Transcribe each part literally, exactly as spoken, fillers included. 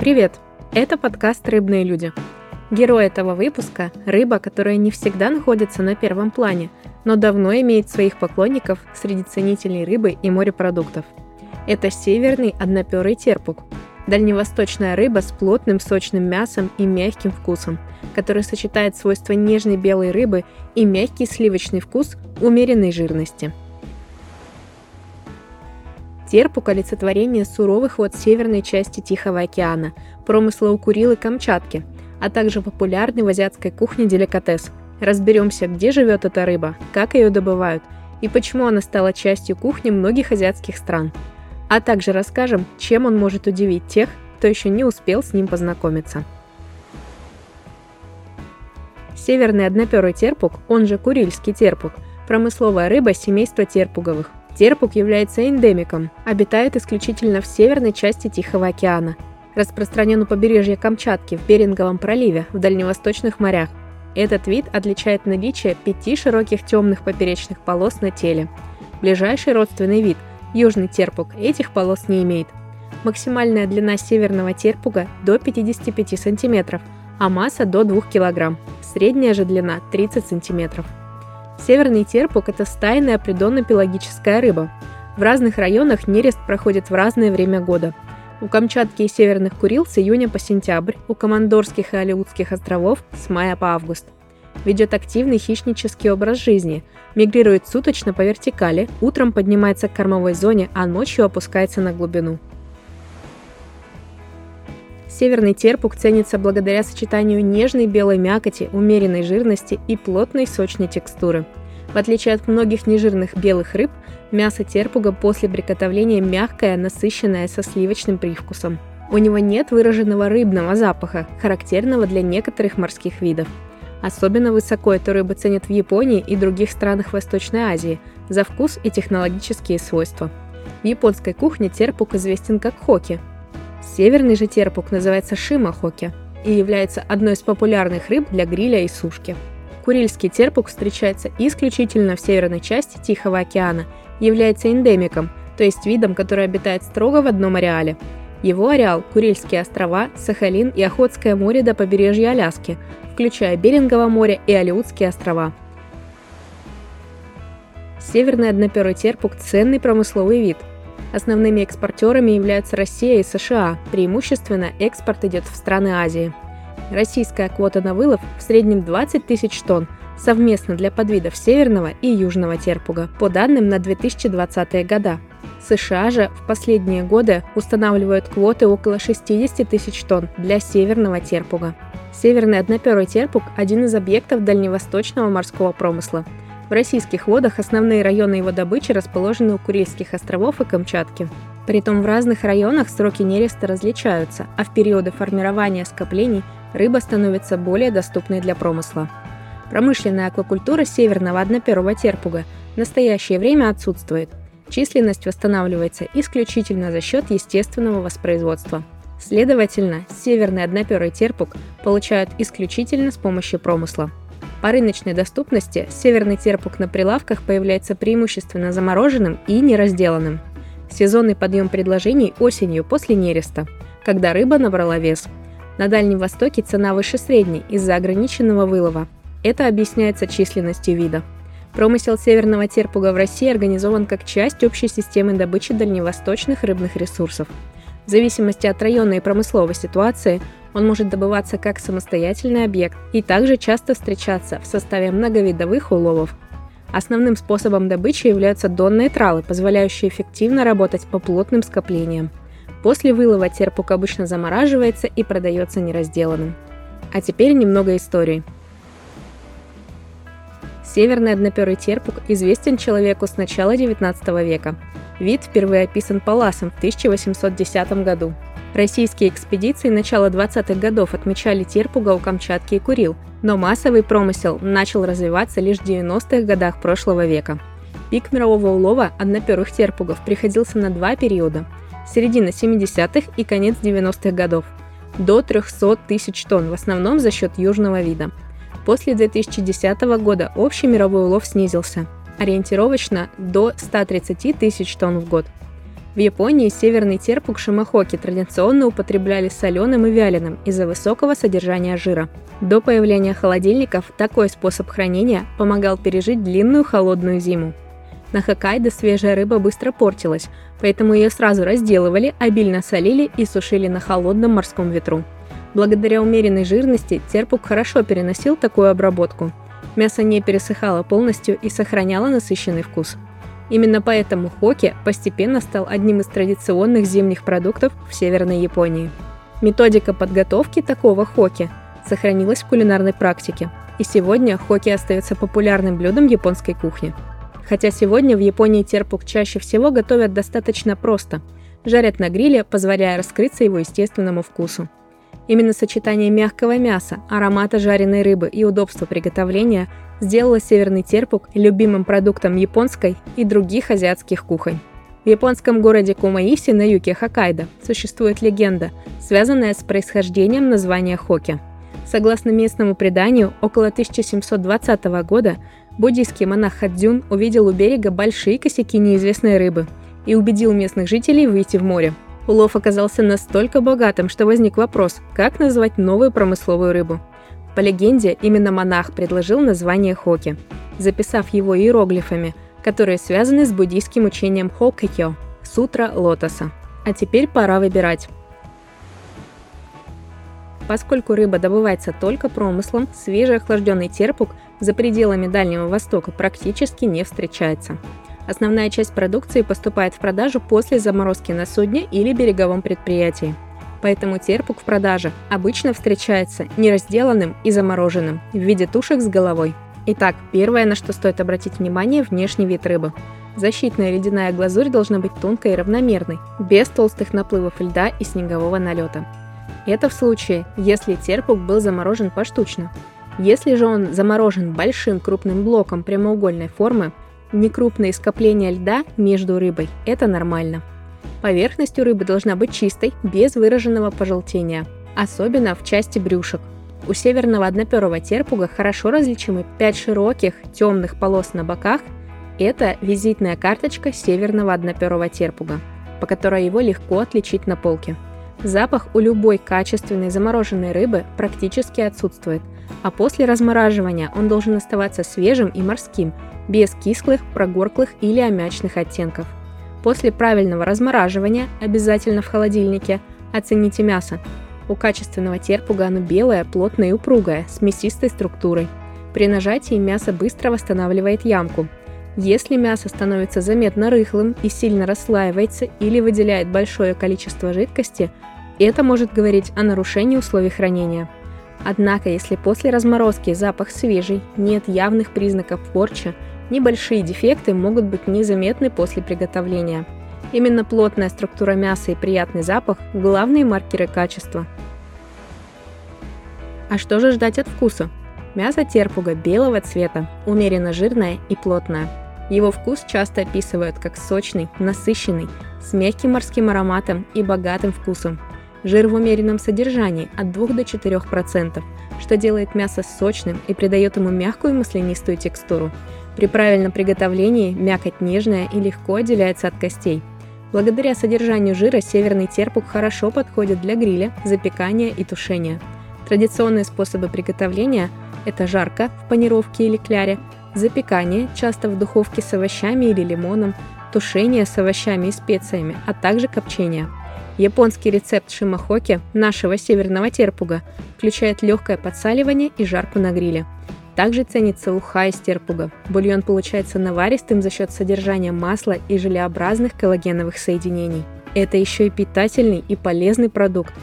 Привет! Это подкаст «Рыбные люди». Герой этого выпуска – рыба, которая не всегда находится на первом плане, но давно имеет своих поклонников среди ценителей рыбы и морепродуктов. Это северный одноперый терпук – дальневосточная рыба с плотным сочным мясом и мягким вкусом, который сочетает свойства нежной белой рыбы и мягкий сливочный вкус умеренной жирности. Терпук – олицетворение суровых вод северной части Тихого океана, промысла у Курил и Камчатки, а также популярный в азиатской кухне деликатес. Разберемся, где живет эта рыба, как ее добывают и почему она стала частью кухни многих азиатских стран. А также расскажем, чем он может удивить тех, кто еще не успел с ним познакомиться. Северный одноперый терпук, он же курильский терпук, промысловая рыба семейства терпуговых. Терпук является эндемиком, обитает исключительно в северной части Тихого океана. Распространен у побережья Камчатки, в Беринговом проливе, в дальневосточных морях. Этот вид отличает наличие пяти широких темных поперечных полос на теле. Ближайший родственный вид, южный терпук, этих полос не имеет. Максимальная длина северного терпуга до пятидесяти пяти сантиметров, а масса до двух килограмм. Средняя же длина тридцать сантиметров. Северный терпук – это стайная придонно-пелагическая рыба. В разных районах нерест проходит в разное время года. У Камчатки и Северных Курил с июня по сентябрь, у Командорских и Алеутских островов с мая по август. Ведет активный хищнический образ жизни, мигрирует суточно по вертикали, утром поднимается к кормовой зоне, а ночью опускается на глубину. Северный терпук ценится благодаря сочетанию нежной белой мякоти, умеренной жирности и плотной сочной текстуры. В отличие от многих нежирных белых рыб, мясо терпуга после приготовления мягкое, насыщенное, со сливочным привкусом. У него нет выраженного рыбного запаха, характерного для некоторых морских видов. Особенно высоко эту рыбу ценят в Японии и других странах Восточной Азии за вкус и технологические свойства. В японской кухне терпук известен как хоки. Северный же терпук называется шима-хоки и является одной из популярных рыб для гриля и сушки. Курильский терпук встречается исключительно в северной части Тихого океана, является эндемиком, то есть видом, который обитает строго в одном ареале. Его ареал – Курильские острова, Сахалин и Охотское море до побережья Аляски, включая Берингово море и Алеутские острова. Северный одноперый терпук – ценный промысловый вид. Основными экспортерами являются Россия и США, преимущественно экспорт идет в страны Азии. Российская квота на вылов в среднем двадцать тысяч тонн, совместно для подвидов северного и южного терпуга, по данным на две тысячи двадцатые года. США же в последние годы устанавливают квоты около шестьдесят тысяч тонн для северного терпуга. Северный одноперый терпук – один из объектов дальневосточного морского промысла. В российских водах основные районы его добычи расположены у Курильских островов и Камчатки. Притом в разных районах сроки нереста различаются, а в периоды формирования скоплений рыба становится более доступной для промысла. Промышленная аквакультура северного одноперого терпуга в настоящее время отсутствует. Численность восстанавливается исключительно за счет естественного воспроизводства. Следовательно, северный одноперый терпук получают исключительно с помощью промысла. По рыночной доступности северный терпук на прилавках появляется преимущественно замороженным и неразделанным. Сезонный подъем предложений осенью после нереста, когда рыба набрала вес. На Дальнем Востоке цена выше средней из-за ограниченного вылова. Это объясняется численностью вида. Промысел северного терпуга в России организован как часть общей системы добычи дальневосточных рыбных ресурсов. В зависимости от районной и промысловой ситуации он может добываться как самостоятельный объект и также часто встречаться в составе многовидовых уловов. Основным способом добычи являются донные тралы, позволяющие эффективно работать по плотным скоплениям. После вылова терпук обычно замораживается и продается неразделанным. А теперь немного истории. Северный одноперый терпук известен человеку с начала девятнадцатого века. Вид впервые описан Палласом в тысяча восемьсот десятом году. Российские экспедиции начала двадцатых годов отмечали терпуга у Камчатки и Курил, но массовый промысел начал развиваться лишь в девяностых годах прошлого века. Пик мирового улова одноперых терпугов приходился на два периода – середина семидесятых и конец девяностых годов – до трехсот тысяч тонн, в основном за счет южного вида. После две тысячи десятого года общий мировой улов снизился, ориентировочно до ста тридцати тысяч тонн в год. В Японии северный терпук шимахоки традиционно употребляли соленым и вяленым из-за высокого содержания жира. До появления холодильников такой способ хранения помогал пережить длинную холодную зиму. На Хоккайдо свежая рыба быстро портилась, поэтому ее сразу разделывали, обильно солили и сушили на холодном морском ветру. Благодаря умеренной жирности терпук хорошо переносил такую обработку. Мясо не пересыхало полностью и сохраняло насыщенный вкус. Именно поэтому хоки постепенно стал одним из традиционных зимних продуктов в Северной Японии. Методика подготовки такого хоки сохранилась в кулинарной практике, и сегодня хоки остается популярным блюдом японской кухни. Хотя сегодня в Японии терпук чаще всего готовят достаточно просто – жарят на гриле, позволяя раскрыться его естественному вкусу. Именно сочетание мягкого мяса, аромата жареной рыбы и удобства приготовления сделало северный терпук любимым продуктом японской и других азиатских кухонь. В японском городе Кумаиси на юге Хоккайдо существует легенда, связанная с происхождением названия хоки. Согласно местному преданию, около тысяча семьсот двадцатого года буддийский монах Хадзюн увидел у берега большие косяки неизвестной рыбы и убедил местных жителей выйти в море. Улов оказался настолько богатым, что возник вопрос, как назвать новую промысловую рыбу. По легенде, именно монах предложил название хоки, записав его иероглифами, которые связаны с буддийским учением Хоккё – сутра лотоса. А теперь пора выбирать. Поскольку рыба добывается только промыслом, свежий охлажденный терпук за пределами Дальнего Востока практически не встречается. Основная часть продукции поступает в продажу после заморозки на судне или береговом предприятии. Поэтому терпук в продаже обычно встречается неразделанным и замороженным в виде тушек с головой. Итак, первое, на что стоит обратить внимание – внешний вид рыбы. Защитная ледяная глазурь должна быть тонкой и равномерной, без толстых наплывов льда и снегового налета. Это в случае, если терпук был заморожен поштучно. Если же он заморожен большим крупным блоком прямоугольной формы, некрупные скопления льда между рыбой – это нормально. Поверхность у рыбы должна быть чистой, без выраженного пожелтения, особенно в части брюшек. У северного одноперого терпуга хорошо различимы пять широких темных полос на боках – это визитная карточка северного одноперого терпуга, по которой его легко отличить на полке. Запах у любой качественной замороженной рыбы практически отсутствует, а после размораживания он должен оставаться свежим и морским, без кислых, прогорклых или аммиачных оттенков. После правильного размораживания, обязательно в холодильнике, оцените мясо. У качественного терпуга оно белое, плотное и упругое, с мясистой структурой. При нажатии мясо быстро восстанавливает ямку. Если мясо становится заметно рыхлым и сильно расслаивается или выделяет большое количество жидкости, это может говорить о нарушении условий хранения. Однако, если после разморозки запах свежий, нет явных признаков порчи, небольшие дефекты могут быть незаметны после приготовления. Именно плотная структура мяса и приятный запах – главные маркеры качества. А что же ждать от вкуса? Мясо терпуга белого цвета, умеренно жирное и плотное. Его вкус часто описывают как сочный, насыщенный, с мягким морским ароматом и богатым вкусом. Жир в умеренном содержании от двух до четырёх процентов, что делает мясо сочным и придает ему мягкую маслянистую текстуру. При правильном приготовлении мякоть нежная и легко отделяется от костей. Благодаря содержанию жира северный терпук хорошо подходит для гриля, запекания и тушения. Традиционные способы приготовления – это жарка в панировке или кляре, запекание, часто в духовке с овощами или лимоном, тушение с овощами и специями, а также копчение. Японский рецепт шимахоки, нашего северного терпуга, включает легкое подсаливание и жарку на гриле. Также ценится уха из терпуга. Бульон получается наваристым за счет содержания масла и желеобразных коллагеновых соединений. Это еще и питательный и полезный продукт.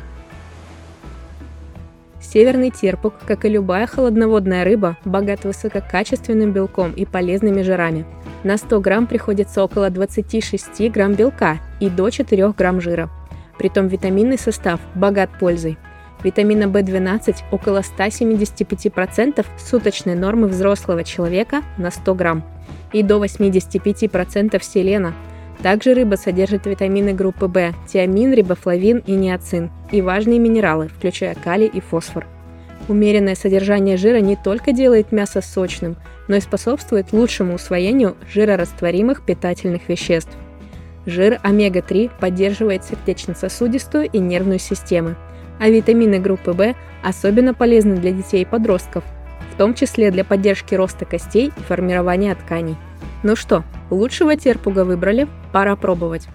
Северный терпук, как и любая холодноводная рыба, богат высококачественным белком и полезными жирами. На сто грамм приходится около двадцати шести грамм белка и до четырёх грамм жира. Притом витаминный состав богат пользой. Витамина бэ двенадцать около ста семидесяти пяти процентов суточной нормы взрослого человека на сто грамм и до восьмидесяти пяти процентов селена. Также рыба содержит витамины группы В, тиамин, рибофлавин и ниацин, и важные минералы, включая калий и фосфор. Умеренное содержание жира не только делает мясо сочным, но и способствует лучшему усвоению жирорастворимых питательных веществ. Жир омега три поддерживает сердечно-сосудистую и нервную системы, а витамины группы В особенно полезны для детей и подростков, в том числе для поддержки роста костей и формирования тканей. Ну что, лучшего терпуга выбрали? Пора пробовать.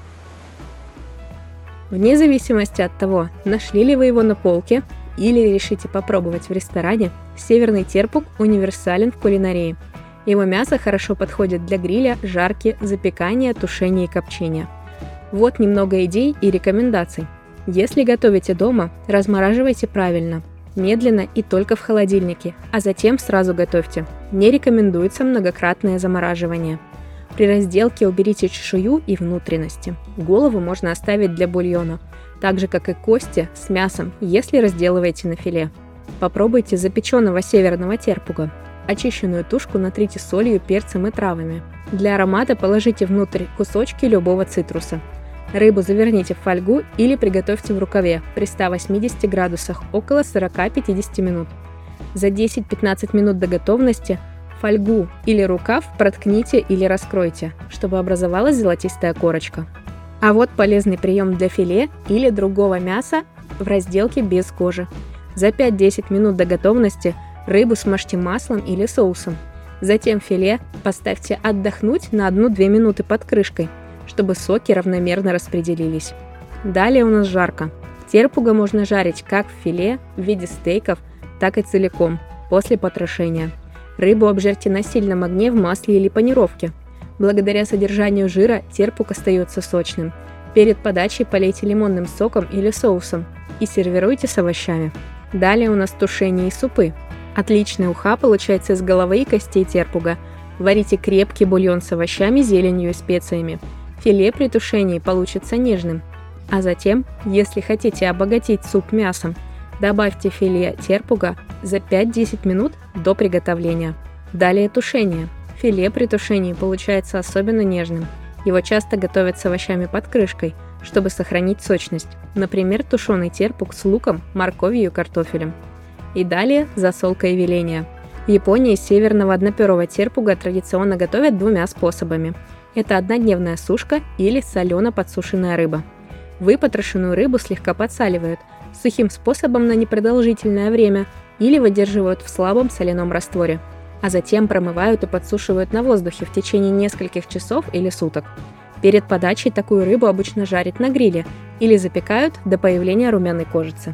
Вне зависимости от того, нашли ли вы его на полке или решите попробовать в ресторане, северный терпуг универсален в кулинарии. Его мясо хорошо подходит для гриля, жарки, запекания, тушения и копчения. Вот немного идей и рекомендаций. Если готовите дома, размораживайте правильно, медленно и только в холодильнике, а затем сразу готовьте. Не рекомендуется многократное замораживание. При разделке уберите чешую и внутренности. Голову можно оставить для бульона, так же как и кости с мясом, если разделываете на филе. Попробуйте запеченного северного терпуга. Очищенную тушку натрите солью, перцем и травами. Для аромата положите внутрь кусочки любого цитруса. Рыбу заверните в фольгу или приготовьте в рукаве при ста восьмидесяти градусах около сорока-пятидесяти минут. За десять-пятнадцать минут до готовности фольгу или рукав проткните или раскройте, чтобы образовалась золотистая корочка. А вот полезный прием для филе или другого мяса в разделке без кожи. За пять-десять минут до готовности рыбу смажьте маслом или соусом. Затем филе поставьте отдохнуть на одну-две минуты под крышкой, чтобы соки равномерно распределились. Далее у нас жарка. Терпуга можно жарить как в филе в виде стейков, так и целиком, после потрошения. Рыбу обжарьте на сильном огне в масле или панировке. Благодаря содержанию жира терпуг остается сочным. Перед подачей полейте лимонным соком или соусом и сервируйте с овощами. Далее у нас тушение и супы. Отличная уха получается из головы и костей терпуга. Варите крепкий бульон с овощами, зеленью и специями. Филе при тушении получится нежным. А затем, если хотите обогатить суп мясом, добавьте филе терпуга за пять-десять минут до приготовления. Далее тушение. Филе при тушении получается особенно нежным. Его часто готовят с овощами под крышкой, чтобы сохранить сочность. Например, тушеный терпуг с луком, морковью и картофелем. И далее засолка и веление. В Японии северного одноперого терпуга традиционно готовят двумя способами. Это однодневная сушка или солено-подсушенная рыба. Выпотрошенную рыбу слегка подсаливают, сухим способом на непродолжительное время или выдерживают в слабом соляном растворе, а затем промывают и подсушивают на воздухе в течение нескольких часов или суток. Перед подачей такую рыбу обычно жарят на гриле или запекают до появления румяной кожицы.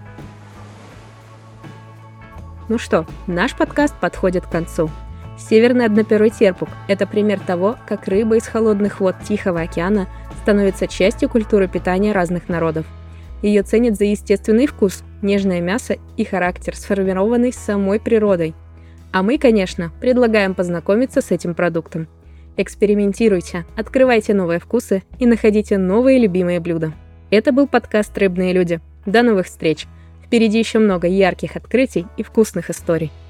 Ну что, наш подкаст подходит к концу. Северный одноперый терпуг – это пример того, как рыба из холодных вод Тихого океана становится частью культуры питания разных народов. Ее ценят за естественный вкус, нежное мясо и характер, сформированный самой природой. А мы, конечно, предлагаем познакомиться с этим продуктом. Экспериментируйте, открывайте новые вкусы и находите новые любимые блюда. Это был подкаст «Рыбные люди». До новых встреч! Впереди еще много ярких открытий и вкусных историй.